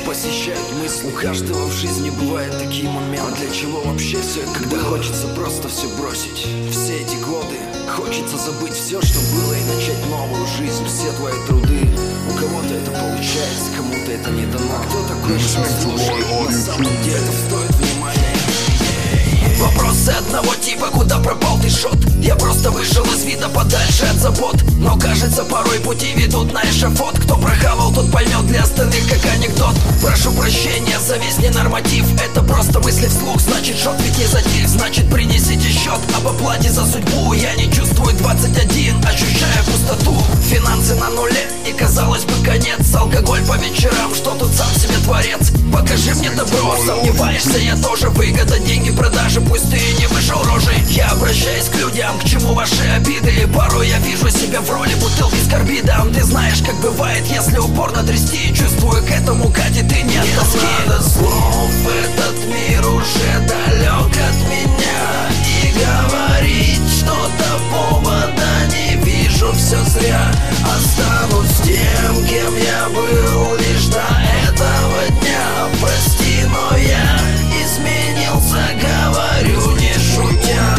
посещают мысли. У каждого в жизни бывают такие моменты. А для чего вообще все это? Когда хочется просто все бросить. Все эти годы хочется забыть все, что было, и начать новую жизнь. Все твои труды, у кого-то это получается, кому-то это не дано. Кто такой слушай, на самом деле стоит внимания. Вопросы одного типа: куда пропал ты, шот? Я просто вышел из вида подальше от забот. Но кажется, порой пути ведут на эшафот. Кто прохавал, тот поймет, для остальных как анекдот. Прошу прощения за весь ненорматив. Это просто мысли вслух, значит шот ведь не затих. Значит принесите счет об оплате за судьбу. Я не чувствую 21, ощущаю пустоту. Финансы на нуле и казалось бы конец. Алкоголь по вечерам, что тут сам себе творец. Покажи мне добро, сомневаешься, я тоже. Выгода, деньги, продажи, пусть ты и не вышел рожей. Я обращаюсь к людям, к чему ваши обиды? Порой я вижу себя в роли бутылки с карбидом. Ты знаешь, как бывает, если упорно трясти. Чувствую, к этому катит и нет тоски. Не надо слов, этот мир уже далек от меня. И говорить что-то повода не вижу, все зря. Останусь тем, кем я был лишь до этого дня. Прости, но я изменился, говорю не шутя.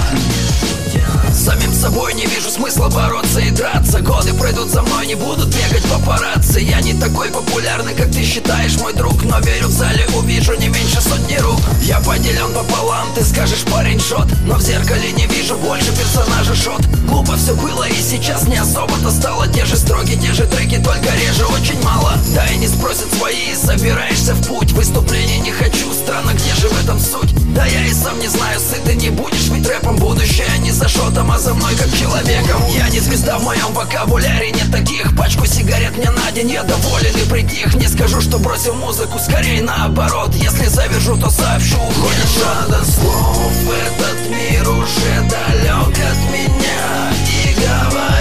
Самим собой не вижу смысла бороться и драться. Годы пройдут за мной, не будут бегать папарацци. Я не такой популярный, как ты считаешь, мой друг. Но верю, в зале увижу не меньше сотни рук. Я поделен пополам, ты скажешь, парень, шот. Но в зеркале не вижу больше персонажа, шот. Глупо все было и сейчас не особо-то стало. Те же строки, те же треки, только реже очень мало. Да и не спросят свои, собираешься в путь. Выступлений не хочу, странно, где же в этом суть? Да я и сам не знаю, сыт не будешь, ведь рэпом будущее не за шотом, а за мной как человеком. Я не звезда, в моем вокабуляре нет таких. Пачку сигарет мне на день, я доволен и притих. Не скажу, что бросил музыку, скорее наоборот. Если завяжу, то сообщу, уходит шот. Надо слов, этот мир уже далек от меня. И говорить